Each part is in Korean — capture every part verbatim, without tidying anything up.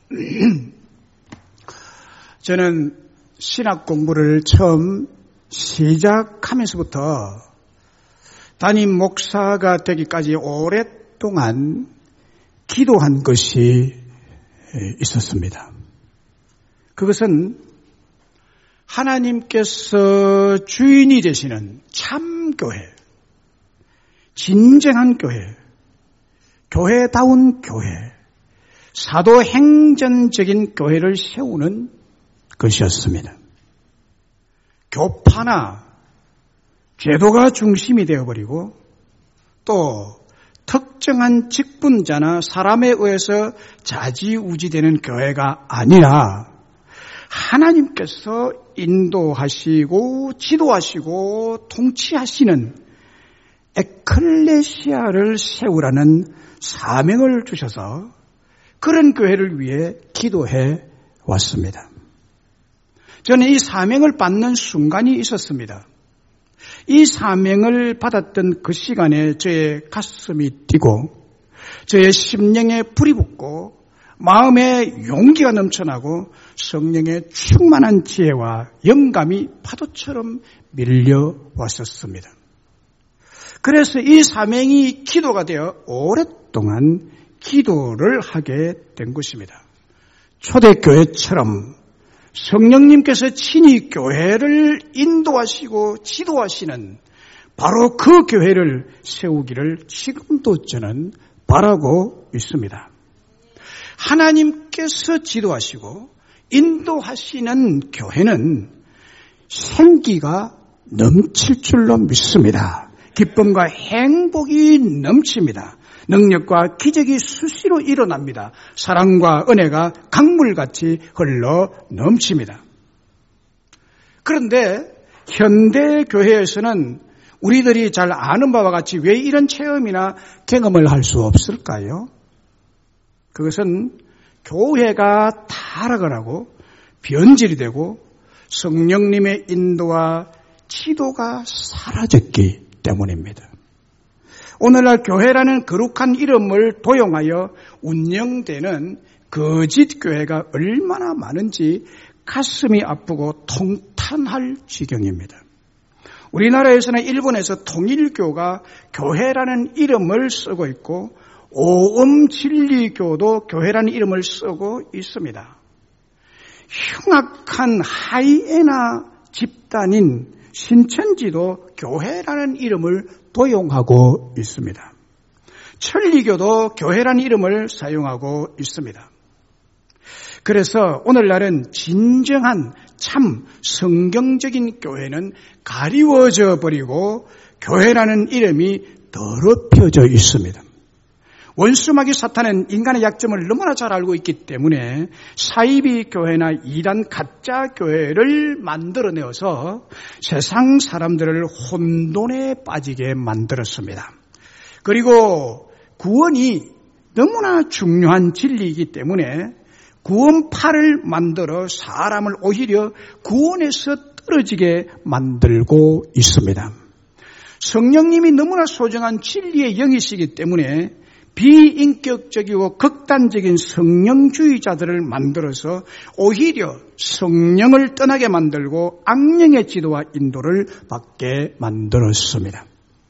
저는 신학 공부를 처음 시작하면서부터 담임 목사가 되기까지 오랫동안 기도한 것이 있었습니다. 그것은 하나님께서 주인이 되시는 참교회, 진정한 교회, 교회다운 교회, 사도행전적인 교회를 세우는 것이었습니다. 교파나 제도가 중심이 되어버리고 또 특정한 직분자나 사람에 의해서 좌지우지되는 교회가 아니라 하나님께서 인도하시고 지도하시고 통치하시는 에클레시아를 세우라는 사명을 주셔서 그런 교회를 위해 기도해 왔습니다. 저는 이 사명을 받는 순간이 있었습니다. 이 사명을 받았던 그 시간에 저의 가슴이 뛰고 저의 심령에 불이 붙고 마음에 용기가 넘쳐나고 성령의 충만한 지혜와 영감이 파도처럼 밀려왔었습니다. 그래서 이 사명이 기도가 되어 오랫동안 기도를 하게 된 것입니다. 초대교회처럼 성령님께서 친히 교회를 인도하시고 지도하시는 바로 그 교회를 세우기를 지금도 저는 바라고 있습니다. 하나님께서 지도하시고 인도하시는 교회는 생기가 넘칠 줄로 믿습니다. 기쁨과 행복이 넘칩니다. 능력과 기적이 수시로 일어납니다. 사랑과 은혜가 강물같이 흘러 넘칩니다. 그런데 현대 교회에서는 우리들이 잘 아는 바와 같이 왜 이런 체험이나 경험을 할 수 없을까요? 그것은 교회가 타락을 하고 변질이 되고 성령님의 인도와 지도가 사라졌기 때문입니다. 오늘날 교회라는 거룩한 이름을 도용하여 운영되는 거짓 교회가 얼마나 많은지 가슴이 아프고 통탄할 지경입니다. 우리나라에서는 일본에서 통일교가 교회라는 이름을 쓰고 있고 오음진리교도 교회라는 이름을 쓰고 있습니다. 흉악한 하이에나 집단인 신천지도 교회라는 이름을 도용하고 있습니다. 천리교도 교회라는 이름을 사용하고 있습니다. 그래서 오늘날은 진정한 참 성경적인 교회는 가리워져 버리고 교회라는 이름이 더럽혀져 있습니다. 원수마귀 사탄은 인간의 약점을 너무나 잘 알고 있기 때문에 사이비 교회나 이단 가짜 교회를 만들어내어서 세상 사람들을 혼돈에 빠지게 만들었습니다. 그리고 구원이 너무나 중요한 진리이기 때문에 구원파를 만들어 사람을 오히려 구원에서 떨어지게 만들고 있습니다. 성령님이 너무나 소중한 진리의 영이시기 때문에 비인격적이고 극단적인 성령주의자들을 만들어서 오히려 성령을 떠나게 만들고 악령의 지도와 인도를 받게 만들었습니다.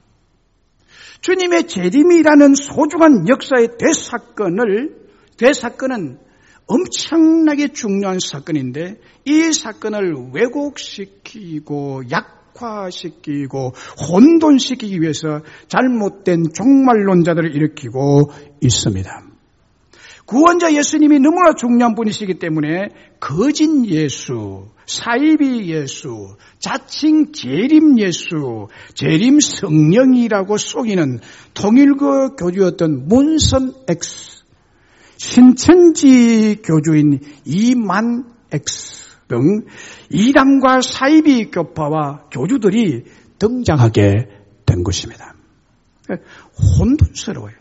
주님의 재림이라는 소중한 역사의 대사건을, 대사건은 엄청나게 중요한 사건인데 이 사건을 왜곡시키고 약화시키고 혼돈시키기 위해서 잘못된 종말론자들을 일으키고 있습니다. 구원자 예수님이 너무나 중요한 분이시기 때문에 거짓 예수, 사이비 예수, 자칭 재림 예수, 재림 성령이라고 속이는 통일교 교주였던 문선 X, 신천지 교주인 이만 X 등 이단과 사이비 교파와 교주들이 등장하게 된 것입니다. 혼돈스러워요.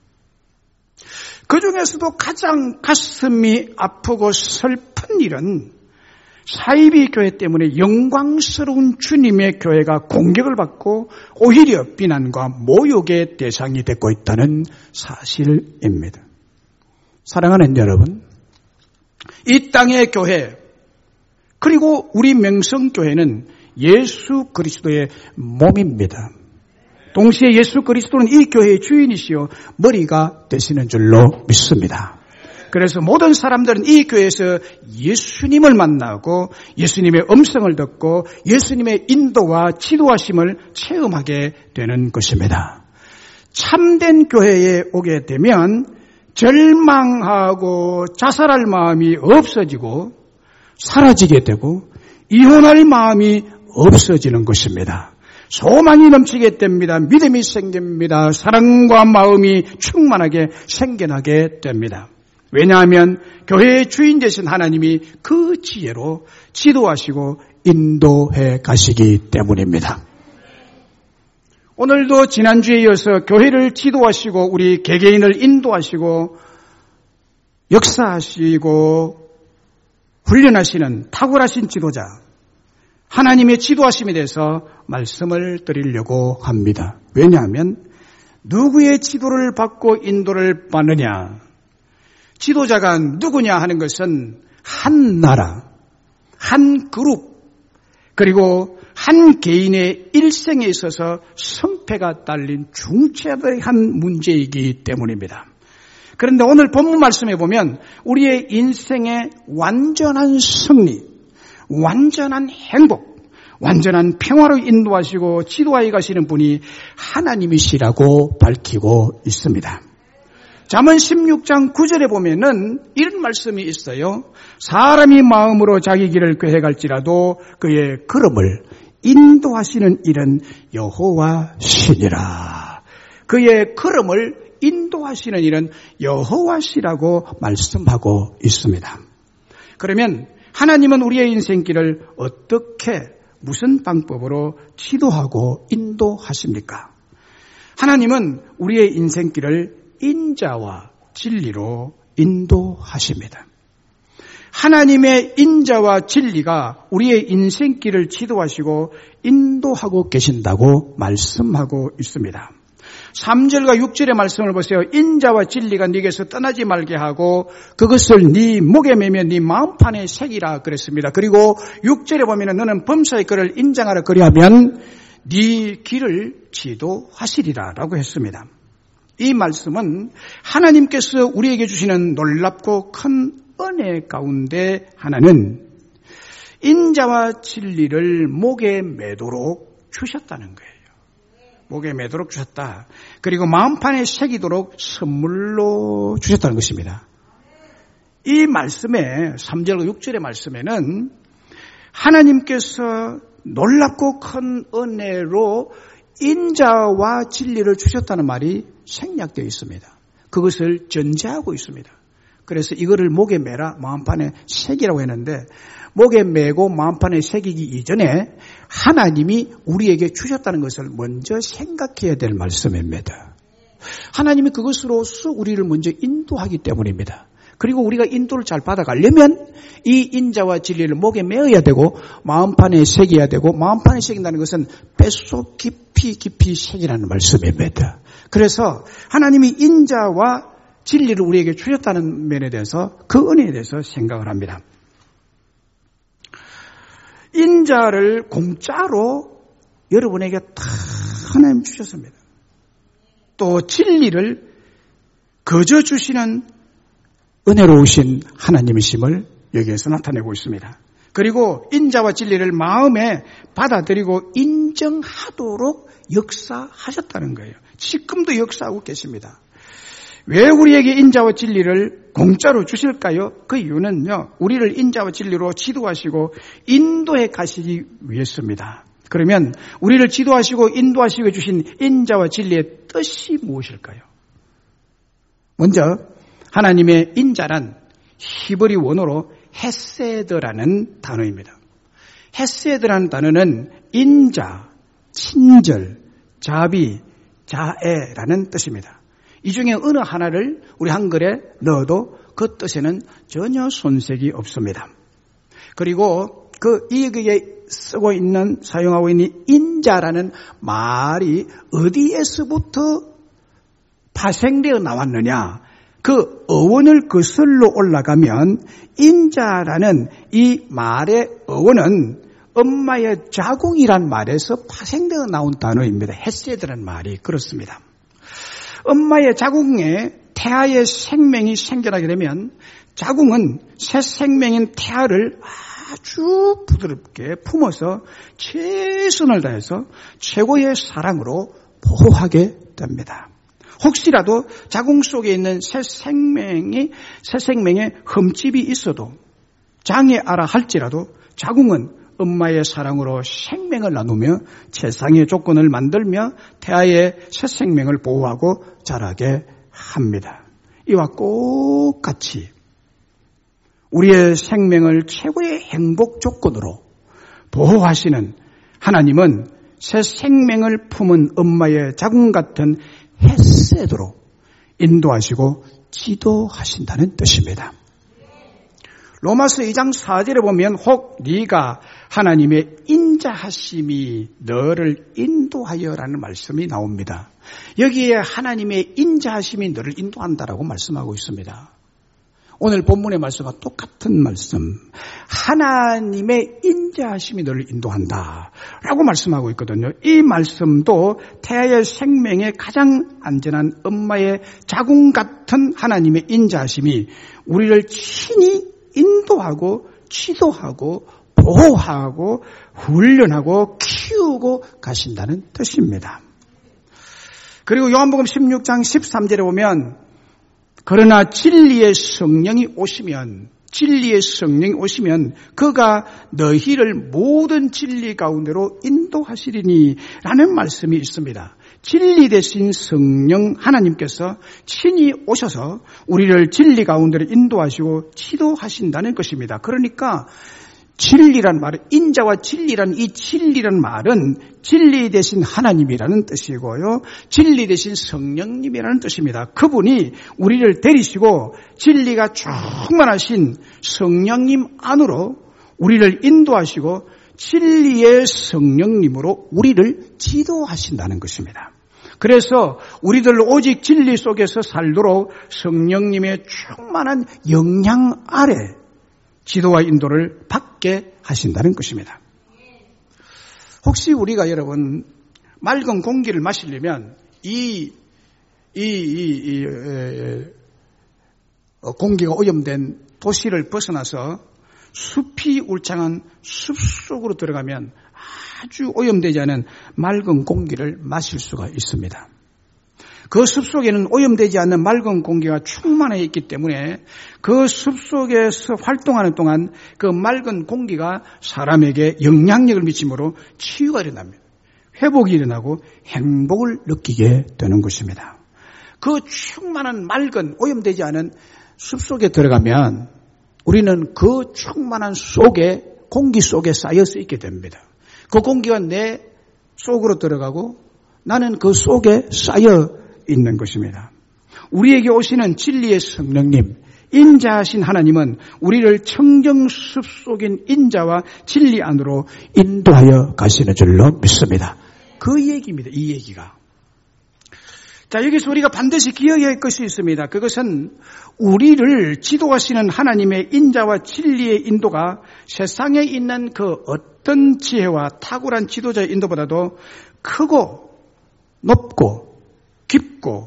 그 중에서도 가장 가슴이 아프고 슬픈 일은 사이비 교회 때문에 영광스러운 주님의 교회가 공격을 받고 오히려 비난과 모욕의 대상이 되고 있다는 사실입니다. 사랑하는 여러분, 이 땅의 교회, 그리고 우리 명성교회는 예수 그리스도의 몸입니다. 동시에 예수 그리스도는 이 교회의 주인이시요 머리가 되시는 줄로 믿습니다. 그래서 모든 사람들은 이 교회에서 예수님을 만나고 예수님의 음성을 듣고 예수님의 인도와 지도하심을 체험하게 되는 것입니다. 참된 교회에 오게 되면 절망하고 자살할 마음이 없어지고 사라지게 되고 이혼할 마음이 없어지는 것입니다. 소망이 넘치게 됩니다. 믿음이 생깁니다. 사랑과 마음이 충만하게 생겨나게 됩니다. 왜냐하면 교회의 주인 되신 하나님이 그 지혜로 지도하시고 인도해 가시기 때문입니다. 오늘도 지난주에 이어서 교회를 지도하시고 우리 개개인을 인도하시고 역사하시고 훈련하시는 탁월하신 지도자 하나님의 지도하심에 대해서 말씀을 드리려고 합니다. 왜냐하면 누구의 지도를 받고 인도를 받느냐, 지도자가 누구냐 하는 것은 한 나라, 한 그룹, 그리고 한 개인의 일생에 있어서 성패가 딸린 중차대한 문제이기 때문입니다. 그런데 오늘 본문 말씀에 보면 우리의 인생의 완전한 승리, 완전한 행복, 완전한 평화로 인도하시고 지도하여 가시는 분이 하나님이시라고 밝히고 있습니다. 잠언 십육 장 구 절에 보면은 이런 말씀이 있어요. 사람이 마음으로 자기 길을 계획할지라도 그의 걸음을 인도하시는 일은 여호와시니라. 그의 걸음을 인도하시는 일은 여호와시라고 말씀하고 있습니다. 그러면 하나님은 우리의 인생길을 어떻게 무슨 방법으로 지도하고 인도하십니까? 하나님은 우리의 인생길을 인자와 진리로 인도하십니다. 하나님의 인자와 진리가 우리의 인생길을 지도하시고 인도하고 계신다고 말씀하고 있습니다. 삼 절과 육 절의 말씀을 보세요. 인자와 진리가 네게서 떠나지 말게 하고 그것을 네 목에 매며 네 마음판에 새기라 그랬습니다. 그리고 육 절에 보면 너는 범사의 글을 인정하라 그리하면 네 길을 지도하시리라 라고 했습니다. 이 말씀은 하나님께서 우리에게 주시는 놀랍고 큰 은혜 가운데 하나는 인자와 진리를 목에 매도록 주셨다는 거예요. 목에 매도록 주셨다. 그리고 마음판에 새기도록 선물로 주셨다는 것입니다. 이 말씀에 삼 절과 육 절의 말씀에는 하나님께서 놀랍고 큰 은혜로 인자와 진리를 주셨다는 말이 생략되어 있습니다. 그것을 전제하고 있습니다. 그래서 이거를 목에 매라 마음판에 새기라고 했는데 목에 매고 마음판에 새기기 이전에 하나님이 우리에게 주셨다는 것을 먼저 생각해야 될 말씀입니다. 하나님이 그것으로서 우리를 먼저 인도하기 때문입니다. 그리고 우리가 인도를 잘 받아가려면 이 인자와 진리를 목에 매어야 되고 마음판에 새겨야 되고 마음판에 새긴다는 것은 뱃속 깊이 깊이 새기라는 말씀입니다. 그래서 하나님이 인자와 진리를 우리에게 주셨다는 면에 대해서 그 은혜에 대해서 생각을 합니다. 인자를 공짜로 여러분에게 다 하나님 주셨습니다. 또 진리를 거저 주시는 은혜로우신 하나님이심을 여기에서 나타내고 있습니다. 그리고 인자와 진리를 마음에 받아들이고 인정하도록 역사하셨다는 거예요. 지금도 역사하고 계십니다. 왜 우리에게 인자와 진리를 공짜로 주실까요? 그 이유는요, 우리를 인자와 진리로 지도하시고 인도해 가시기 위해서입니다. 그러면 우리를 지도하시고 인도하시고 주신 인자와 진리의 뜻이 무엇일까요? 먼저 하나님의 인자란 히브리 원어로 헤세드라는 단어입니다. 헤세드라는 단어는 인자, 친절, 자비, 자애라는 뜻입니다. 이 중에 어느 하나를 우리 한글에 넣어도 그 뜻에는 전혀 손색이 없습니다. 그리고 그 여기에 쓰고 있는 사용하고 있는 인자라는 말이 어디에서부터 파생되어 나왔느냐? 그 어원을 거슬러 올라가면 인자라는 이 말의 어원은 엄마의 자궁이란 말에서 파생되어 나온 단어입니다. 헤세드라는 말이 그렇습니다. 엄마의 자궁에 태아의 생명이 생겨나게 되면 자궁은 새 생명인 태아를 아주 부드럽게 품어서 최선을 다해서 최고의 사랑으로 보호하게 됩니다. 혹시라도 자궁 속에 있는 새 생명이, 새 생명에 흠집이 있어도 장애아라 할지라도 자궁은 엄마의 사랑으로 생명을 나누며 최상의 조건을 만들며 태아의 새 생명을 보호하고 자라게 합니다. 이와 똑같이 우리의 생명을 최고의 행복 조건으로 보호하시는 하나님은 새 생명을 품은 엄마의 자궁 같은 헤세드로 인도하시고 지도하신다는 뜻입니다. 로마서 이 장 사 절에 보면 혹 네가 하나님의 인자하심이 너를 인도하여라는 말씀이 나옵니다. 여기에 하나님의 인자하심이 너를 인도한다라고 말씀하고 있습니다. 오늘 본문의 말씀과 똑같은 말씀, 하나님의 인자하심이 너를 인도한다라고 말씀하고 있거든요. 이 말씀도 태아의 생명에 가장 안전한 엄마의 자궁 같은 하나님의 인자하심이 우리를 친히 인도하고 지도하고 보호하고 훈련하고 키우고 가신다는 뜻입니다. 그리고 요한복음 십육 장 십삼 절에 보면 그러나 진리의 성령이 오시면 진리의 성령이 오시면 그가 너희를 모든 진리 가운데로 인도하시리니 라는 말씀이 있습니다. 진리 대신 성령 하나님께서 친히 오셔서 우리를 진리 가운데로 인도하시고 지도하신다는 것입니다. 그러니까 진리란 말은 인자와 진리란 이 진리란 말은 진리 대신 하나님이라는 뜻이고요. 진리 대신 성령님이라는 뜻입니다. 그분이 우리를 데리시고 진리가 충만하신 성령님 안으로 우리를 인도하시고 진리의 성령님으로 우리를 지도하신다는 것입니다. 그래서 우리들 오직 진리 속에서 살도록 성령님의 충만한 영향 아래 지도와 인도를 받게 하신다는 것입니다. 혹시 우리가 여러분 맑은 공기를 마시려면 이, 이, 이, 이 에, 공기가 오염된 도시를 벗어나서 숲이 울창한 숲속으로 들어가면 아주 오염되지 않은 맑은 공기를 마실 수가 있습니다. 그 숲속에는 오염되지 않는 맑은 공기가 충만해 있기 때문에 그 숲속에서 활동하는 동안 그 맑은 공기가 사람에게 영향력을 미치므로 치유가 일어납니다. 회복이 일어나고 행복을 느끼게 되는 것입니다. 그 충만한 맑은 오염되지 않은 숲속에 들어가면 우리는 그 충만한 속에 공기 속에 쌓여서 있게 됩니다. 그 공기가 내 속으로 들어가고 나는 그 속에 쌓여 있는 것입니다. 우리에게 오시는 진리의 성령님, 인자하신 하나님은 우리를 청정숲 속인 인자와 진리 안으로 인도하여 가시는 줄로 믿습니다. 그 얘기입니다. 이 얘기가. 자, 여기서 우리가 반드시 기억해야 할 것이 있습니다. 그것은 우리를 지도하시는 하나님의 인자와 진리의 인도가 세상에 있는 그 어떤 지혜와 탁월한 지도자의 인도보다도 크고 높고 깊고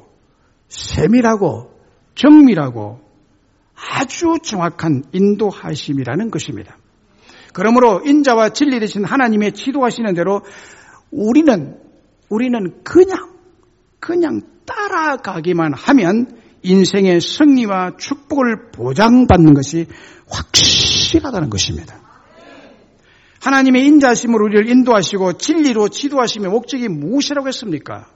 세밀하고 정밀하고 아주 정확한 인도하심이라는 것입니다. 그러므로 인자와 진리 되신 하나님의 지도하시는 대로 우리는 우리는 그냥 그냥 따라가기만 하면 인생의 승리와 축복을 보장받는 것이 확실하다는 것입니다. 하나님의 인자하심으로 우리를 인도하시고 진리로 지도하심의 목적이 무엇이라고 했습니까?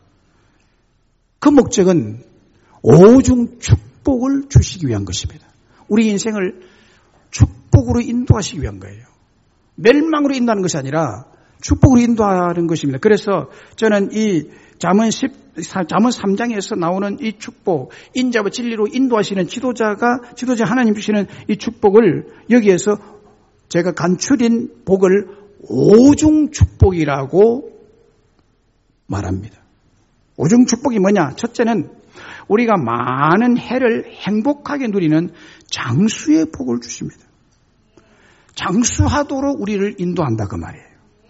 그 목적은 오중 축복을 주시기 위한 것입니다. 우리 인생을 축복으로 인도하시기 위한 거예요. 멸망으로 인도하는 것이 아니라 축복으로 인도하는 것입니다. 그래서 저는 이 잠언 십, 잠언 삼 장에서 나오는 이 축복, 인자와 진리로 인도하시는 지도자가, 지도자 하나님 주시는 이 축복을 여기에서 제가 간추린 복을 오중 축복이라고 말합니다. 오중 축복이 뭐냐? 첫째는 우리가 많은 해를 행복하게 누리는 장수의 복을 주십니다. 장수하도록 우리를 인도한다 그 말이에요.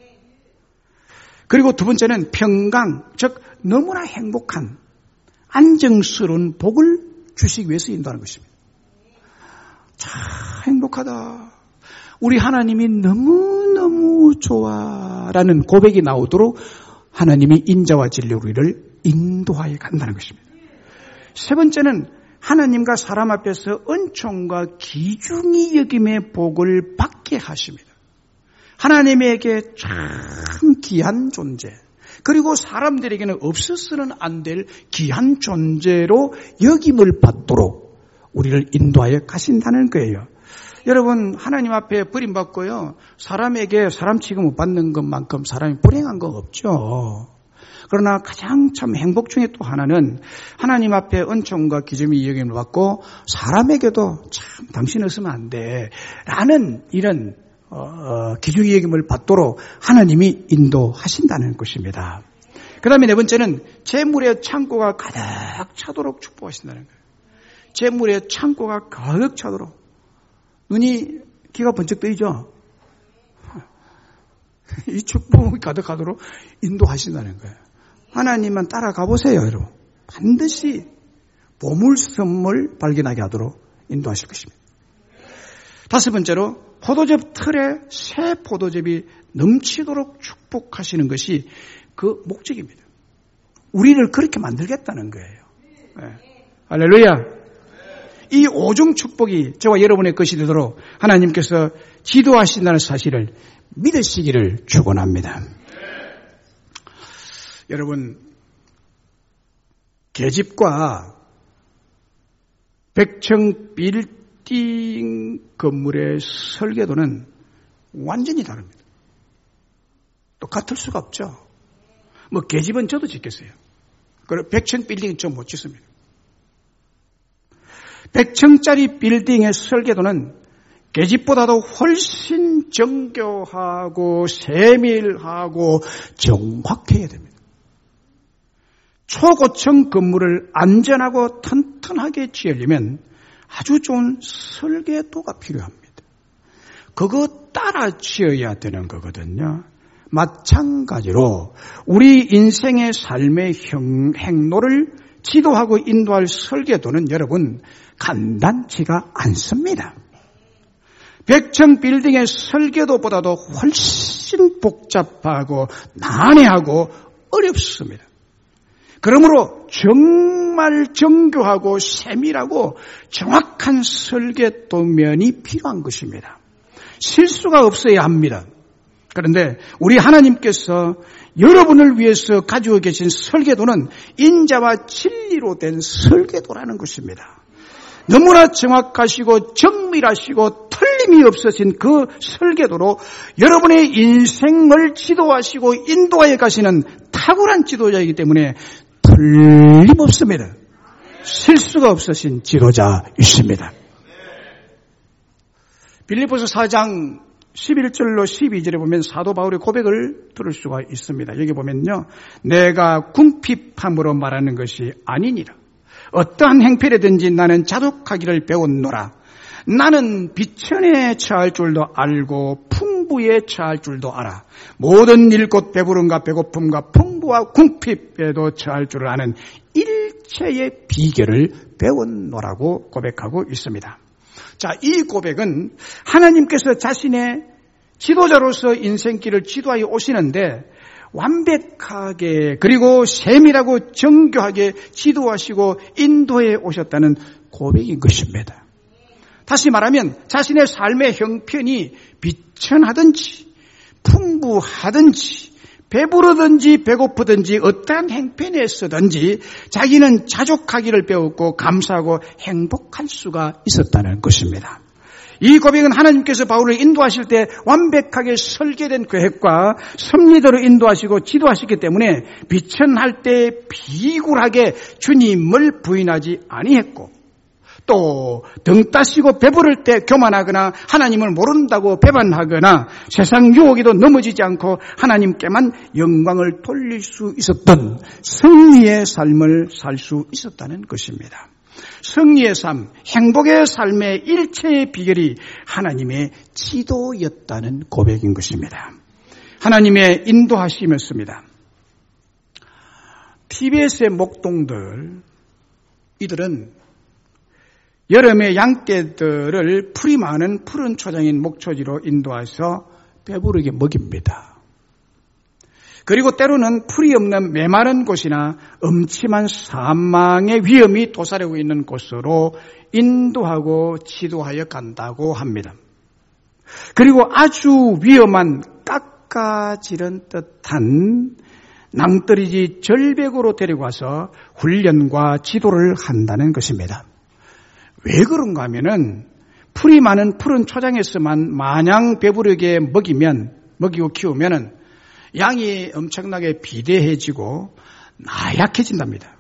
그리고 두 번째는 평강, 즉 너무나 행복한 안정스러운 복을 주시기 위해서 인도하는 것입니다. 참 행복하다. 우리 하나님이 너무너무 좋아라는 고백이 나오도록 하나님이 인자와 진리로 우리를 인도하여 간다는 것입니다. 세 번째는 하나님과 사람 앞에서 은총과 귀중히 여김의 복을 받게 하십니다. 하나님에게 참 귀한 존재, 그리고 사람들에게는 없어서는 안 될 귀한 존재로 여김을 받도록 우리를 인도하여 가신다는 거예요. 여러분, 하나님 앞에 버림받고요, 사람에게 사람 취급 못 받는 것만큼 사람이 불행한 거 없죠. 그러나 가장 참 행복 중에 또 하나는 하나님 앞에 은총과 기점이 여김을 받고 사람에게도 참 당신 없으면 안 돼 라는 이런 어, 기중의 여김을 받도록 하나님이 인도하신다는 것입니다. 그 다음에 네 번째는 재물의 창고가 가득 차도록 축복하신다는 거예요. 재물의 창고가 가득 차도록. 눈이 귀가 번쩍 뜨이죠? 이 축복이 가득하도록 인도하신다는 거예요. 하나님만 따라가 보세요, 여러분. 반드시 보물 선물 발견하게 하도록 인도하실 것입니다. 다섯 번째로 포도즙 틀에 새 포도즙이 넘치도록 축복하시는 것이 그 목적입니다. 우리를 그렇게 만들겠다는 거예요. 네. 할렐루야. 이 오중 축복이 저와 여러분의 것이 되도록 하나님께서 지도하신다는 사실을 믿으시기를 축원합니다. 여러분, 계집과 백청 빌딩 건물의 설계도는 완전히 다릅니다. 똑같을 수가 없죠. 뭐 계집은 저도 짓겠어요. 그리고 백청 빌딩은 저 못 짓습니다. 백층짜리 빌딩의 설계도는 계집보다도 훨씬 정교하고 세밀하고 정확해야 됩니다. 초고층 건물을 안전하고 튼튼하게 지으려면 아주 좋은 설계도가 필요합니다. 그거 따라 지어야 되는 거거든요. 마찬가지로 우리 인생의 삶의 행로를 지도하고 인도할 설계도는 여러분 간단치가 않습니다. 백층 빌딩의 설계도보다도 훨씬 복잡하고 난해하고 어렵습니다. 그러므로 정말 정교하고 세밀하고 정확한 설계도면이 필요한 것입니다. 실수가 없어야 합니다. 그런데 우리 하나님께서 여러분을 위해서 가지고 계신 설계도는 인자와 진리로 된 설계도라는 것입니다. 너무나 정확하시고 정밀하시고 틀림이 없으신 그 설계도로 여러분의 인생을 지도하시고 인도하여 가시는 탁월한 지도자이기 때문에 틀림없습니다. 실수가 없으신 지도자이십니다. 빌립보서 사 장 십일 절로 십이 절에 보면 사도 바울의 고백을 들을 수가 있습니다. 여기 보면요, 내가 궁핍함으로 말하는 것이 아니니라. 어떠한 행편이든지 나는 자족하기를 배웠노라. 나는 비천에 처할 줄도 알고 풍부에 처할 줄도 알아. 모든 일 곧 배부름과 배고픔과 풍부와 궁핍에도 처할 줄을 아는 일체의 비결을 배웠노라고 고백하고 있습니다. 자, 이 고백은 하나님께서 자신의 지도자로서 인생길을 지도하여 오시는데 완벽하게 그리고 세밀하고 정교하게 지도하시고 인도해 오셨다는 고백인 것입니다. 다시 말하면 자신의 삶의 형편이 비천하든지 풍부하든지 배부르든지 배고프든지 어떠한 행편에 서든지 자기는 자족하기를 배웠고 감사하고 행복할 수가 있었다는 것입니다. 이 고백은 하나님께서 바울을 인도하실 때 완벽하게 설계된 계획과 섭리대로 인도하시고 지도하시기 때문에 비천할 때 비굴하게 주님을 부인하지 아니했고, 또 등 따시고 배부를 때 교만하거나 하나님을 모른다고 배반하거나 세상 유혹에도 넘어지지 않고 하나님께만 영광을 돌릴 수 있었던 승리의 삶을 살 수 있었다는 것입니다. 승리의 삶, 행복의 삶의 일체의 비결이 하나님의 지도였다는 고백인 것입니다. 하나님의 인도하심이었습니다. 티베트의 목동들, 이들은 여름에 양떼들을 풀이 많은 푸른 초장인 목초지로 인도해서 배부르게 먹입니다. 그리고 때로는 풀이 없는 메마른 곳이나 음침한 사망의 위험이 도사리고 있는 곳으로 인도하고 지도하여 간다고 합니다. 그리고 아주 위험한 깎아지른 듯한 낭떠러지 절벽으로 데려가서 훈련과 지도를 한다는 것입니다. 왜 그런가 하면은 풀이 많은 푸른 초장에서만 마냥 배부르게 먹이면, 먹이고 키우면은 양이 엄청나게 비대해지고 나약해진답니다.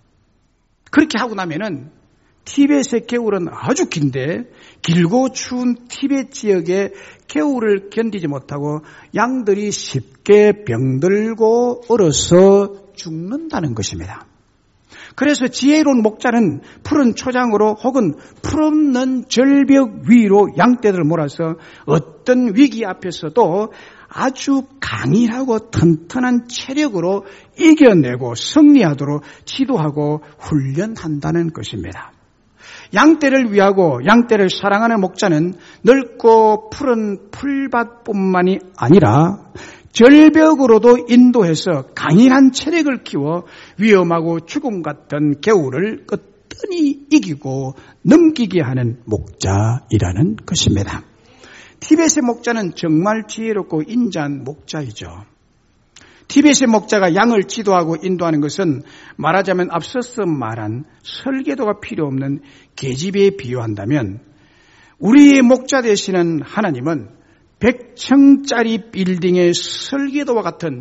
그렇게 하고 나면은 티벳의 겨울은 아주 긴데 길고 추운 티벳 지역의 겨울을 견디지 못하고 양들이 쉽게 병들고 얼어서 죽는다는 것입니다. 그래서 지혜로운 목자는 푸른 초장으로 혹은 풀없는 절벽 위로 양떼들을 몰아서 어떤 위기 앞에서도 아주 강인하고 튼튼한 체력으로 이겨내고 승리하도록 지도하고 훈련한다는 것입니다. 양떼를 위하고 양떼를 사랑하는 목자는 넓고 푸른 풀밭뿐만이 아니라 절벽으로도 인도해서 강인한 체력을 키워 위험하고 죽음 같은 겨울을 끝끈이 이기고 넘기게 하는 목자이라는 것입니다. 티벳의 목자는 정말 지혜롭고 인자한 목자이죠. 티벳의 목자가 양을 지도하고 인도하는 것은 말하자면 앞서서 말한 설계도가 필요 없는 계집에 비유한다면 우리의 목자 되시는 하나님은 백 층짜리 빌딩의 설계도와 같은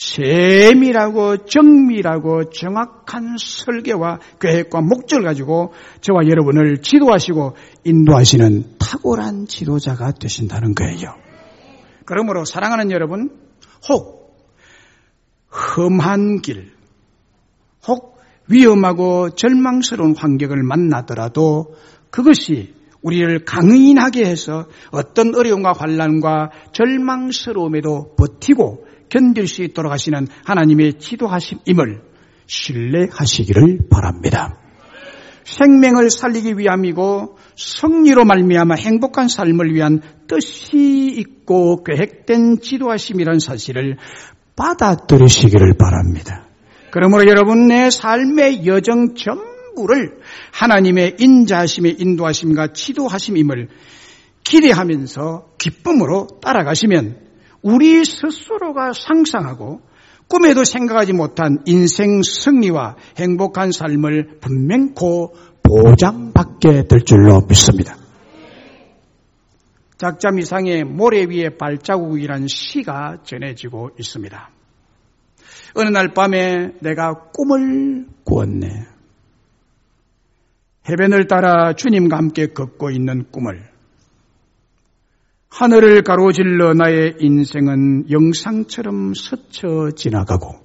세밀하고 정밀하고 정확한 설계와 계획과 목적을 가지고 저와 여러분을 지도하시고 인도하시는 탁월한 지도자가 되신다는 거예요. 그러므로 사랑하는 여러분, 혹 험한 길, 혹 위험하고 절망스러운 환경을 만나더라도 그것이 우리를 강인하게 해서 어떤 어려움과 환난과 절망스러움에도 버티고 견딜 수 있도록 하시는 하나님의 지도하심임을 신뢰하시기를 바랍니다. 생명을 살리기 위함이고 승리로 말미암아 행복한 삶을 위한 뜻이 있고 계획된 지도하심이라는 사실을 받아들이시기를 바랍니다. 그러므로 여러분의 삶의 여정 전부를 하나님의 인자하심의 인도하심과 지도하심임을 기대하면서 기쁨으로 따라가시면 우리 스스로가 상상하고 꿈에도 생각하지 못한 인생 승리와 행복한 삶을 분명코 보장받게 될 줄로 믿습니다. 작자미상의 모래 위에 발자국이라는 시가 전해지고 있습니다. 어느 날 밤에 내가 꿈을 꾸었네. 해변을 따라 주님과 함께 걷고 있는 꿈을. 하늘을 가로질러 나의 인생은 영상처럼 스쳐 지나가고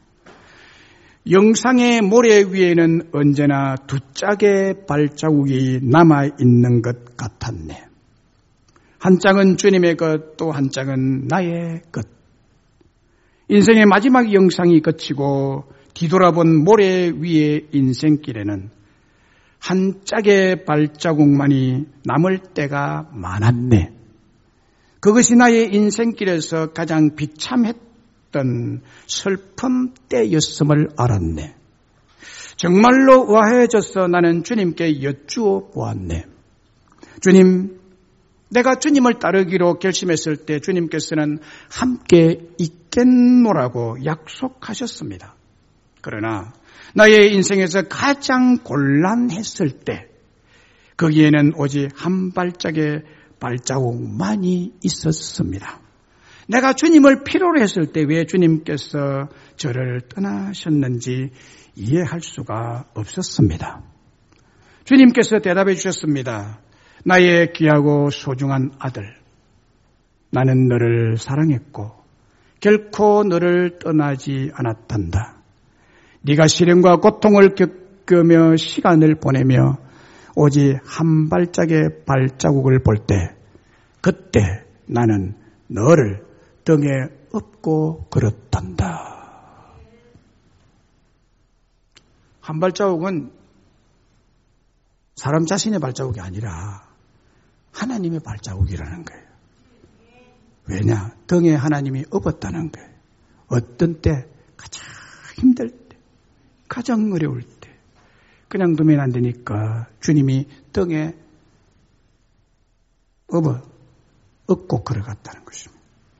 영상의 모래 위에는 언제나 두 짝의 발자국이 남아있는 것 같았네. 한 짝은 주님의 것, 또 한 짝은 나의 것. 인생의 마지막 영상이 거치고 뒤돌아본 모래 위의 인생길에는 한 짝의 발자국만이 남을 때가 많았네. 그것이 나의 인생길에서 가장 비참했던 슬픔 때였음을 알았네. 정말로 우아해져서 나는 주님께 여쭈어 보았네. 주님, 내가 주님을 따르기로 결심했을 때 주님께서는 함께 있겠노라고 약속하셨습니다. 그러나 나의 인생에서 가장 곤란했을 때 거기에는 오직 한 발짝의 발자국만이 있었습니다. 내가 주님을 필요로 했을 때 왜 주님께서 저를 떠나셨는지 이해할 수가 없었습니다. 주님께서 대답해 주셨습니다. 나의 귀하고 소중한 아들, 나는 너를 사랑했고 결코 너를 떠나지 않았단다. 네가 시련과 고통을 겪으며 시간을 보내며 오직 한 발짝의 발자국을 볼 때, 그때 나는 너를 등에 업고 걸었단다. 한 발자국은 사람 자신의 발자국이 아니라 하나님의 발자국이라는 거예요. 왜냐? 등에 하나님이 업었다는 거예요. 어떤 때 가장 힘들 때, 가장 어려울 때 그냥 두면 안 되니까 주님이 등에 업어 업고 걸어갔다는 것입니다.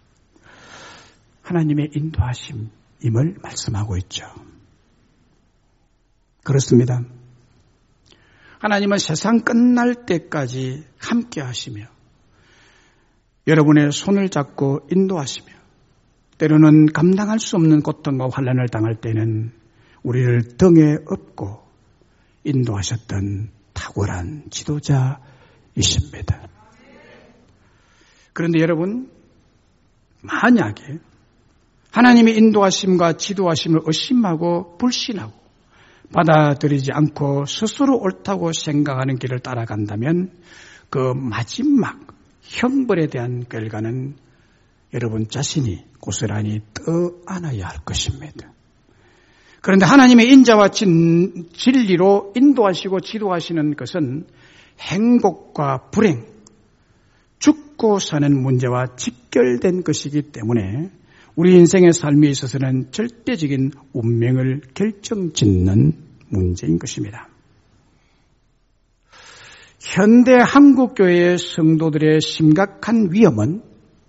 하나님의 인도하심임을 말씀하고 있죠. 그렇습니다. 하나님은 세상 끝날 때까지 함께 하시며 여러분의 손을 잡고 인도하시며 때로는 감당할 수 없는 고통과 환난을 당할 때는 우리를 등에 업고 인도하셨던 탁월한 지도자이십니다. 그런데 여러분, 만약에 하나님의 인도하심과 지도하심을 의심하고 불신하고 받아들이지 않고 스스로 옳다고 생각하는 길을 따라간다면 그 마지막 형벌에 대한 결과는 여러분 자신이 고스란히 떠안아야 할 것입니다. 그런데 하나님의 인자와 진, 진리로 인도하시고 지도하시는 것은 행복과 불행, 죽고 사는 문제와 직결된 것이기 때문에 우리 인생의 삶에 있어서는 절대적인 운명을 결정짓는 문제인 것입니다. 현대 한국교회의 성도들의 심각한 위험은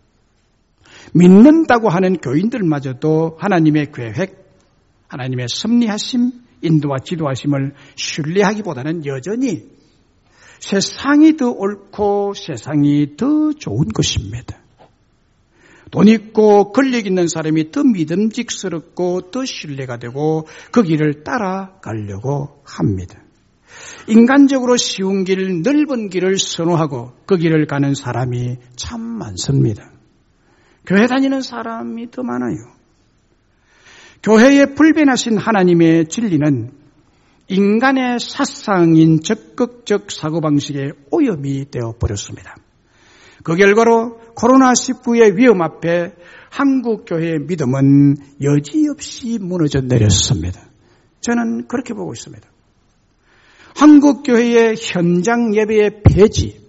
믿는다고 하는 교인들마저도 하나님의 계획, 하나님의 섭리하심, 인도와 지도하심을 신뢰하기보다는 여전히 세상이 더 옳고 세상이 더 좋은 것입니다. 돈 있고 권력 있는 사람이 더 믿음직스럽고 더 신뢰가 되고 그 길을 따라가려고 합니다. 인간적으로 쉬운 길, 넓은 길을 선호하고 그 길을 가는 사람이 참 많습니다. 교회 다니는 사람이 더 많아요. 교회에 불변하신 하나님의 진리는 인간의 사상인 적극적 사고방식의 오염이 되어버렸습니다. 그 결과로 코로나십구의 위험 앞에 한국교회의 믿음은 여지없이 무너져 내렸습니다. 저는 그렇게 보고 있습니다. 한국교회의 현장 예배의 폐지,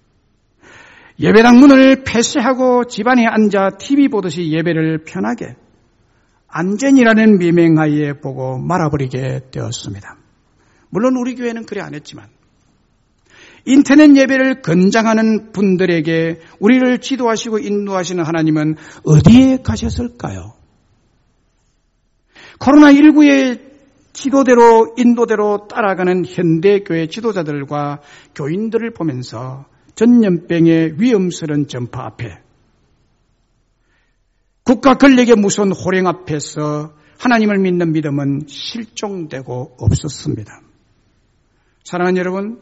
예배당 문을 폐쇄하고 집안에 앉아 티비 보듯이 예배를 편하게 안전이라는 미명하에 보고 말아버리게 되었습니다. 물론 우리 교회는 그래 안 했지만 인터넷 예배를 권장하는 분들에게 우리를 지도하시고 인도하시는 하나님은 어디에 가셨을까요? 코로나십구의 지도대로 인도대로 따라가는 현대교회 지도자들과 교인들을 보면서 전염병의 위험스러운 전파 앞에 국가 권력의 무서운 호령 앞에서 하나님을 믿는 믿음은 실종되고 없었습니다. 사랑하는 여러분,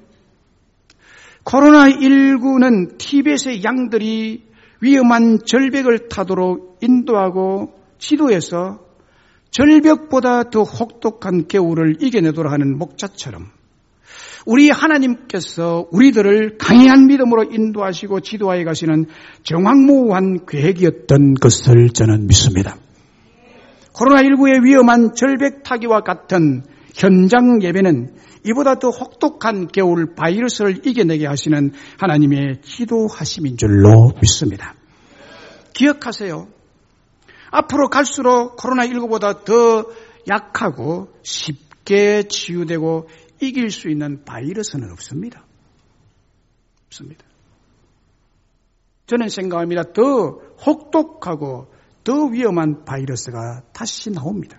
코로나십구는 티벳의 양들이 위험한 절벽을 타도록 인도하고 지도해서 절벽보다 더 혹독한 겨울을 이겨내도록 하는 목자처럼 우리 하나님께서 우리들을 강인한 믿음으로 인도하시고 지도하여 가시는 정확무한 계획이었던 것을 저는 믿습니다. 코로나십구의 위험한 절벽 타기와 같은 현장 예배는 이보다 더 혹독한 겨울 바이러스를 이겨내게 하시는 하나님의 지도하심인 줄로 믿습니다. 기억하세요. 앞으로 갈수록 코로나십구보다 더 약하고 쉽게 치유되고 이길 수 있는 바이러스는 없습니다. 없습니다. 저는 생각합니다. 더 혹독하고 더 위험한 바이러스가 다시 나옵니다.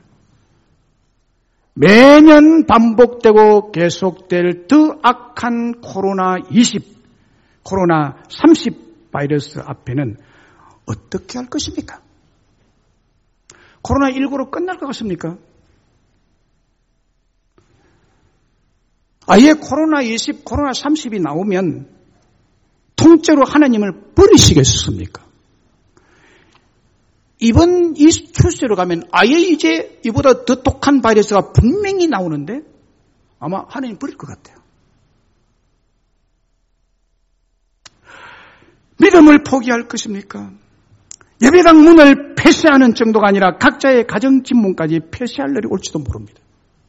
매년 반복되고 계속될 더 악한 코로나 이십, 코로나 삼십 바이러스 앞에는 어떻게 할 것입니까? 코로나십구로 끝날 것 같습니까? 아예 코로나 이십, 코로나 삼십이 나오면 통째로 하나님을 버리시겠습니까? 이번 이 추세로 가면 아예 이제 이보다 더 독한 바이러스가 분명히 나오는데 아마 하나님 버릴 것 같아요. 믿음을 포기할 것입니까? 예배당 문을 폐쇄하는 정도가 아니라 각자의 가정 집문까지 폐쇄할 날이 올지도 모릅니다.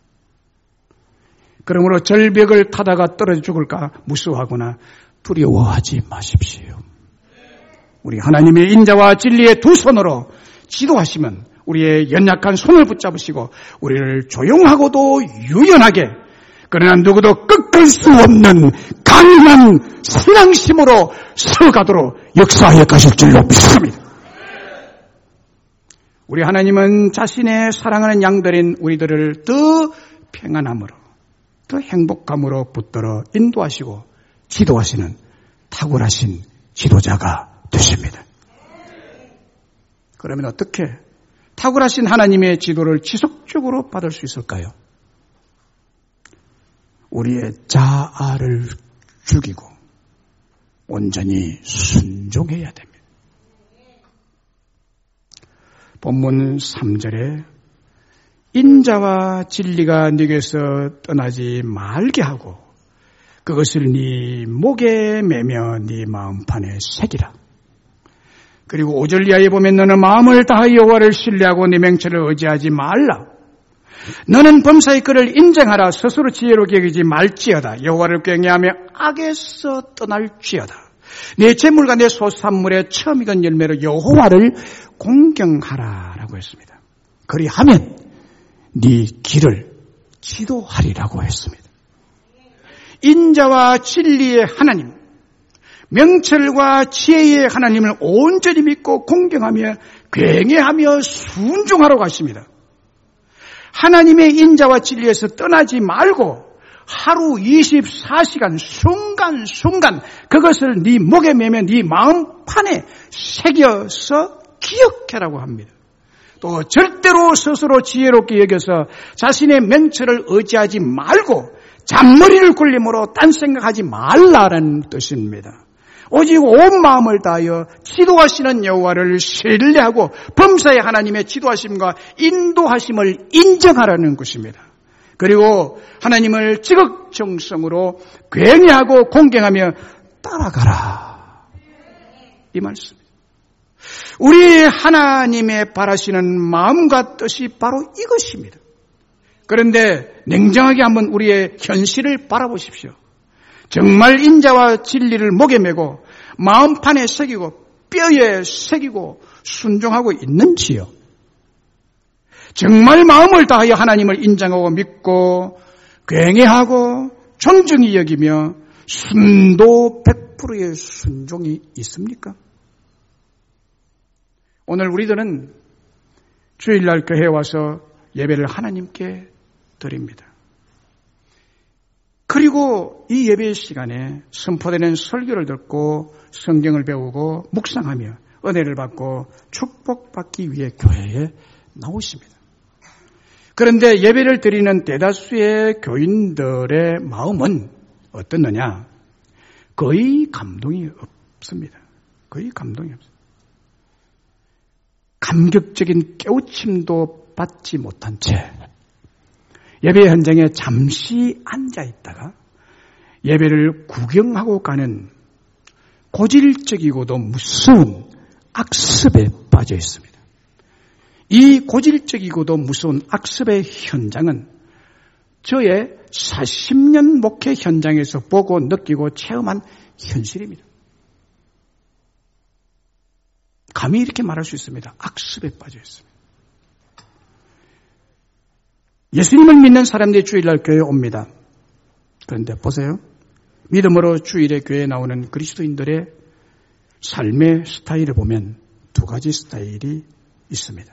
그러므로 절벽을 타다가 떨어져 죽을까 무서워하거나 두려워하지 마십시오. 우리 하나님의 인자와 진리의 두 손으로 지도하시면 우리의 연약한 손을 붙잡으시고 우리를 조용하고도 유연하게, 그러나 누구도 꺾을 수 없는 강인한 신앙심으로 서가도록 역사하여 가실 줄로 믿습니다. 우리 하나님은 자신의 사랑하는 양들인 우리들을 더 평안함으로, 더 행복감으로 붙들어 인도하시고 지도하시는 탁월하신 지도자가 되십니다. 그러면 어떻게 탁월하신 하나님의 지도를 지속적으로 받을 수 있을까요? 우리의 자아를 죽이고 온전히 순종해야 됩니다. 본문 삼 절에 인자와 진리가 네게서 떠나지 말게 하고 그것을 네 목에 매며 네 마음판에 새기라. 그리고 오 절 이하에 보면 너는 마음을 다하여 여호와를 신뢰하고 네 명철을 의지하지 말라. 너는 범사의 그를 인정하라. 스스로 지혜롭게 여기지 말지어다. 여호와를 경외하며 악에서 떠날지어다. 내 재물과 내 소산물의 처음 익은 열매로 여호와를 공경하라라고 했습니다. 그리하면 네 길을 지도하리라고 했습니다. 인자와 진리의 하나님, 명철과 지혜의 하나님을 온전히 믿고 공경하며 경외하며 순종하라고 하십니다. 하나님의 인자와 진리에서 떠나지 말고 하루 이십사 시간 순간순간 그것을 네 목에 매며 네 마음판에 새겨서 기억해라고 합니다. 또 절대로 스스로 지혜롭게 여겨서 자신의 명철을 의지하지 말고 잔머리를 굴림으로 딴 생각하지 말라라는 뜻입니다. 오직 온 마음을 다하여 지도하시는 여호와를 신뢰하고 범사의 하나님의 지도하심과 인도하심을 인정하라는 것입니다. 그리고 하나님을 지극정성으로 경외하고 공경하며 따라가라. 이 말씀입니다. 우리 하나님의 바라시는 마음과 뜻이 바로 이것입니다. 그런데 냉정하게 한번 우리의 현실을 바라보십시오. 정말 인자와 진리를 목에 메고 마음판에 새기고 뼈에 새기고 순종하고 있는지요? 정말 마음을 다하여 하나님을 인정하고 믿고 경외하고 존중히 여기며 순도 백 퍼센트의 순종이 있습니까? 오늘 우리들은 주일날 교회에 와서 예배를 하나님께 드립니다. 그리고 이 예배 시간에 선포되는 설교를 듣고 성경을 배우고 묵상하며 은혜를 받고 축복받기 위해 교회에 나오십니다. 그런데 예배를 드리는 대다수의 교인들의 마음은 어떻느냐? 거의 감동이 없습니다. 거의 감동이 없습니다. 감격적인 깨우침도 받지 못한 채 예배 현장에 잠시 앉아 있다가 예배를 구경하고 가는 고질적이고도 무서운 악습에 빠져 있습니다. 이 고질적이고도 무서운 악습의 현장은 저의 사십 년 목회 현장에서 보고 느끼고 체험한 현실입니다. 감히 이렇게 말할 수 있습니다. 악습에 빠져 있습니다. 예수님을 믿는 사람들이 주일날 교회에 옵니다. 그런데 보세요. 믿음으로 주일에 교회에 나오는 그리스도인들의 삶의 스타일을 보면 두 가지 스타일이 있습니다.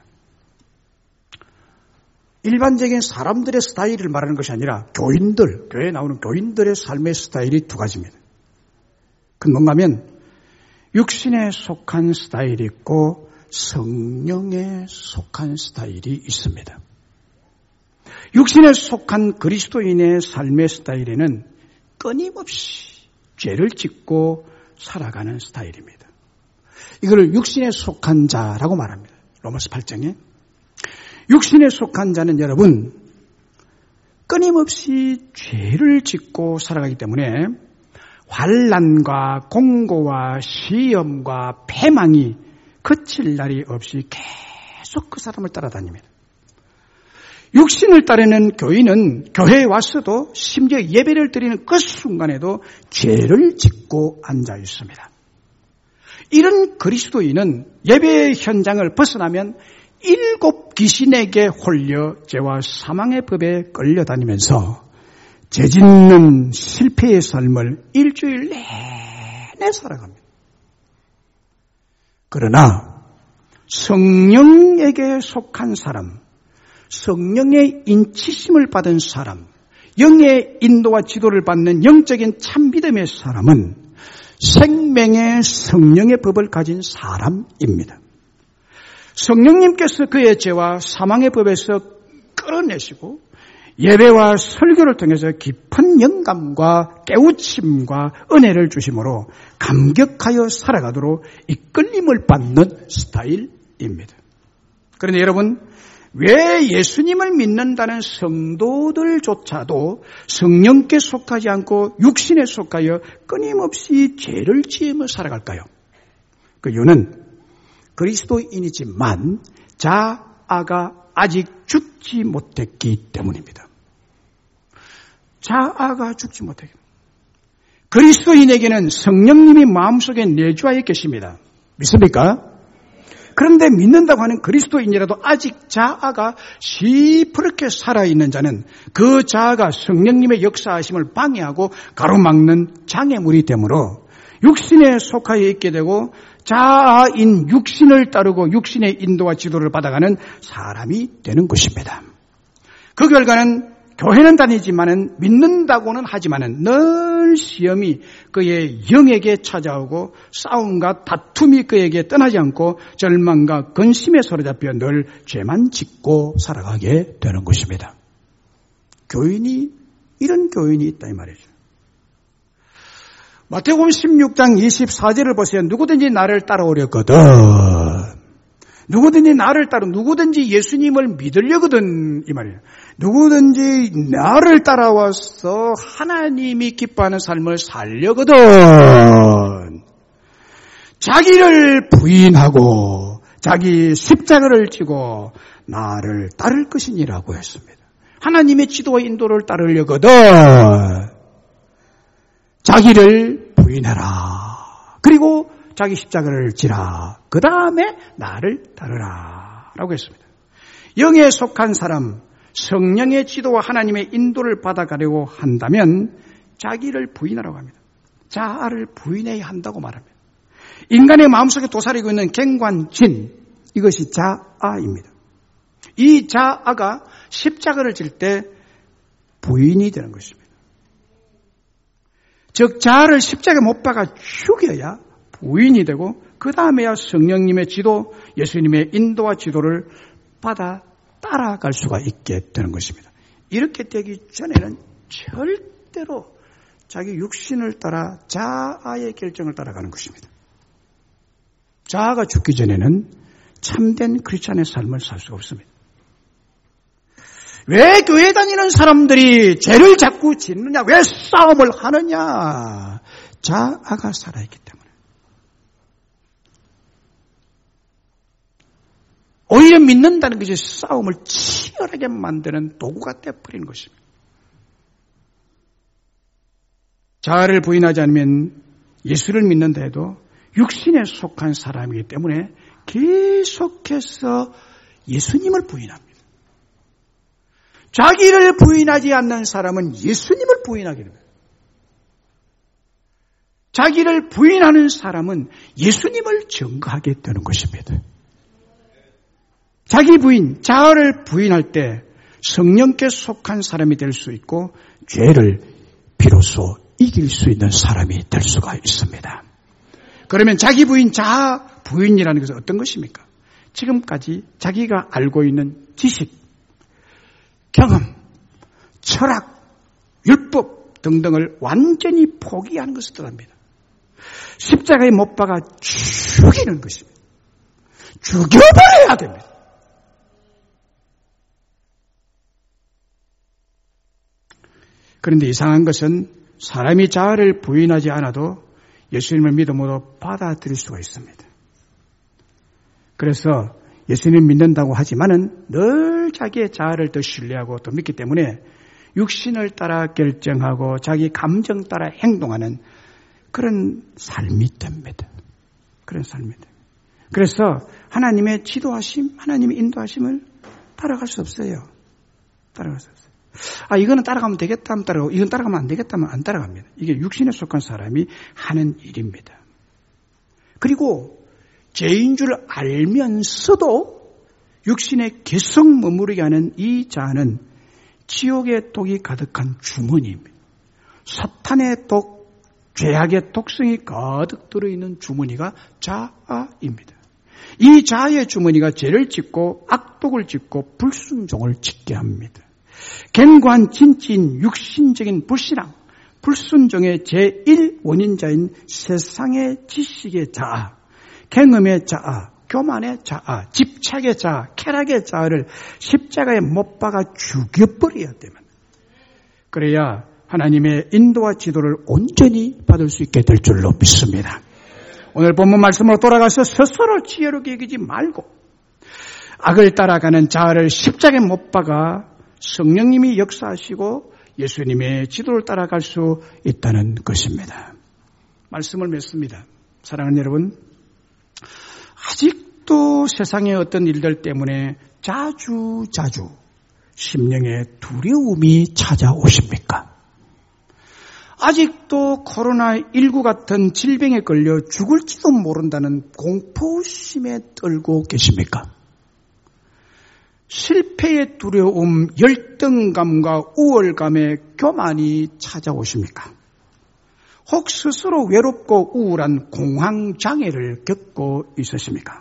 일반적인 사람들의 스타일을 말하는 것이 아니라 교인들, 교회에 나오는 교인들의 삶의 스타일이 두 가지입니다. 그건 뭔가 하면 육신에 속한 스타일이 있고 성령에 속한 스타일이 있습니다. 육신에 속한 그리스도인의 삶의 스타일에는 끊임없이 죄를 짓고 살아가는 스타일입니다. 이걸 육신에 속한 자라고 말합니다. 로마서 팔 장에. 육신에 속한 자는 여러분 끊임없이 죄를 짓고 살아가기 때문에 환난과 공고와 시험과 패망이 그칠 날이 없이 계속 그 사람을 따라다닙니다. 육신을 따르는 교인은 교회에 왔어도 심지어 예배를 드리는 그 순간에도 죄를 짓고 앉아 있습니다. 이런 그리스도인은 예배 현장을 벗어나면 일곱 귀신에게 홀려 죄와 사망의 법에 끌려다니면서 죄 짓는 실패의 삶을 일주일 내내 살아갑니다. 그러나 성령에게 속한 사람, 성령의 인치심을 받은 사람, 영의 인도와 지도를 받는 영적인 참믿음의 사람은 생명의 성령의 법을 가진 사람입니다. 성령님께서 그의 죄와 사망의 법에서 끌어내시고 예배와 설교를 통해서 깊은 영감과 깨우침과 은혜를 주심으로 감격하여 살아가도록 이끌림을 받는 스타일입니다. 그런데 여러분, 왜 예수님을 믿는다는 성도들조차도 성령께 속하지 않고 육신에 속하여 끊임없이 죄를 지으며 살아갈까요? 그 이유는 그리스도인이지만 자아가 아직 죽지 못했기 때문입니다. 자아가 죽지 못했기 때문입니다. 그리스도인에게는 성령님이 마음속에 내주하여 계십니다. 믿습니까? 그런데 믿는다고 하는 그리스도인이라도 아직 자아가 시퍼렇게 살아있는 자는 그 자아가 성령님의 역사하심을 방해하고 가로막는 장애물이 되므로 육신에 속하여 있게 되고 자아인 육신을 따르고 육신의 인도와 지도를 받아가는 사람이 되는 것입니다. 그 결과는 교회는 다니지만은 믿는다고는 하지만은 늘 시험이 그의 영에게 찾아오고 싸움과 다툼이 그에게 떠나지 않고 절망과 근심에 사로잡혀 늘 죄만 짓고 살아가게 되는 것입니다. 교인이 이런 교인이 있다 이 말이죠. 마태복음 십육 장 이십사 절을 보세요. 누구든지 나를 따라오려거든, 누구든지 나를 따라, 누구든지 예수님을 믿으려거든 이 말이에요. 누구든지 나를 따라와서 하나님이 기뻐하는 삶을 살려거든 자기를 부인하고 자기 십자가를 지고 나를 따를 것이니라고 했습니다. 하나님의 지도와 인도를 따르려거든 자기를 부인해라. 그리고 자기 십자가를 지라. 그 다음에 나를 따르라 라고 했습니다. 영에 속한 사람, 성령의 지도와 하나님의 인도를 받아가려고 한다면 자기를 부인하라고 합니다. 자아를 부인해야 한다고 말합니다. 인간의 마음속에 도사리고 있는 갱관진, 이것이 자아입니다. 이 자아가 십자가를 질 때 부인이 되는 것입니다. 즉 자아를 십자가에 못 박아 죽여야 부인이 되고 그 다음에야 성령님의 지도, 예수님의 인도와 지도를 받아 따라갈 수가 있게 되는 것입니다. 이렇게 되기 전에는 절대로 자기 육신을 따라 자아의 결정을 따라가는 것입니다. 자아가 죽기 전에는 참된 크리스찬의 삶을 살 수가 없습니다. 왜 교회 다니는 사람들이 죄를 자꾸 짓느냐? 왜 싸움을 하느냐? 자아가 살아있기 때문에. 오히려 믿는다는 것이 싸움을 치열하게 만드는 도구가 되어버리는 것입니다. 자아를 부인하지 않으면 예수를 믿는다 해도 육신에 속한 사람이기 때문에 계속해서 예수님을 부인합니다. 자기를 부인하지 않는 사람은 예수님을 부인하게 됩니다. 자기를 부인하는 사람은 예수님을 증거하게 되는 것입니다. 자기 부인, 자아를 부인할 때 성령께 속한 사람이 될 수 있고 죄를 비로소 이길 수 있는 사람이 될 수가 있습니다. 그러면 자기 부인, 자아 부인이라는 것은 어떤 것입니까? 지금까지 자기가 알고 있는 지식, 경험, 철학, 율법 등등을 완전히 포기하는 것을 뜻합니다. 십자가에 못 박아 죽이는 것입니다. 죽여버려야 됩니다. 그런데 이상한 것은 사람이 자아를 부인하지 않아도 예수님을 믿음으로 받아들일 수가 있습니다. 그래서 예수님을 믿는다고 하지만은 늘 자기의 자아를 더 신뢰하고 더 믿기 때문에 육신을 따라 결정하고 자기 감정 따라 행동하는 그런 삶이 됩니다. 그런 삶이 됩니다. 그래서 하나님의 지도하심, 하나님의 인도하심을 따라갈 수 없어요. 따라갈 수 없어요. 아, 이거는 따라가면 되겠다 하면 따라가고, 이건 따라가면 안 되겠다 하면 안 따라갑니다. 이게 육신에 속한 사람이 하는 일입니다. 그리고 죄인 줄 알면서도 육신에 계속 머무르게 하는 이 자아는 지옥의 독이 가득한 주머니입니다. 사탄의 독, 죄악의 독성이 가득 들어있는 주머니가 자아입니다. 이 자아의 주머니가 죄를 짓고 악독을 짓고 불순종을 짓게 합니다. 견고한 진지인 육신적인 불신앙, 불순종의 제일 원인자인 세상의 지식의 자아, 경험의 자아, 교만의 자아, 집착의 자아, 쾌락의 자아를 십자가에 못 박아 죽여버려야 됩니다. 그래야 하나님의 인도와 지도를 온전히 받을 수 있게 될 줄로 믿습니다. 오늘 본문 말씀으로 돌아가서 스스로 지혜롭게 여기지 말고 악을 따라가는 자아를 십자가에 못 박아 성령님이 역사하시고 예수님의 지도를 따라갈 수 있다는 것입니다. 말씀을 맺습니다. 사랑하는 여러분, 아직도 세상의 어떤 일들 때문에 자주 자주 심령의 두려움이 찾아오십니까? 아직도 코로나십구 같은 질병에 걸려 죽을지도 모른다는 공포심에 떨고 계십니까? 실패의 두려움, 열등감과 우월감에 교만이 찾아오십니까? 혹 스스로 외롭고 우울한 공황장애를 겪고 있으십니까?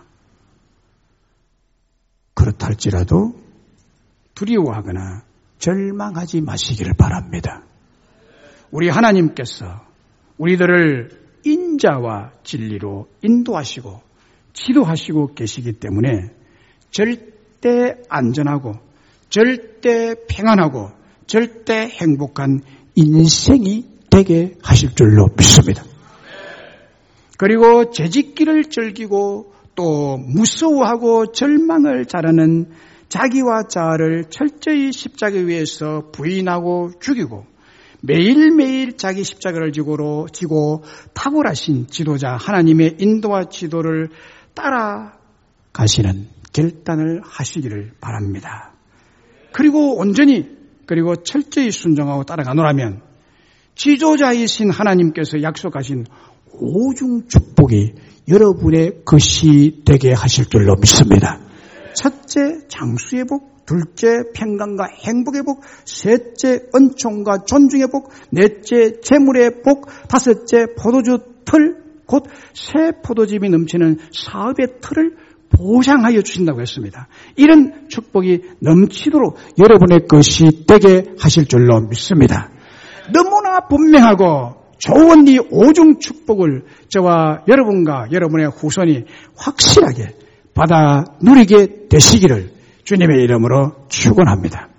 그렇다 할지라도 두려워하거나 절망하지 마시기를 바랍니다. 우리 하나님께서 우리들을 인자와 진리로 인도하시고 지도하시고 계시기 때문에 절대 안전하고 절대 평안하고 절대 행복한 인생이 되게 하실 줄로 믿습니다. 그리고 죄짓기를 즐기고 또 무서워하고 절망을 잘하는 자기와 자아를 철저히 십자가 위에서 부인하고 죽이고 매일매일 자기 십자가를 지고, 지고 탁월하신 지도자 하나님의 인도와 지도를 따라가시는 결단을 하시기를 바랍니다. 그리고 온전히 그리고 철저히 순종하고 따라가노라면 지도자이신 하나님께서 약속하신 오중 축복이 여러분의 것이 되게 하실 줄로 믿습니다. 첫째, 장수의 복. 둘째, 평강과 행복의 복. 셋째, 은총과 존중의 복. 넷째, 재물의 복. 다섯째, 포도주 틀, 곧 새 포도즙이 넘치는 사업의 틀을 보장하여 주신다고 했습니다. 이런 축복이 넘치도록 여러분의 것이 되게 하실 줄로 믿습니다. 너무나 분명하고 좋은 이 오중 축복을 저와 여러분과 여러분의 후손이 확실하게 받아 누리게 되시기를 주님의 이름으로 축원합니다.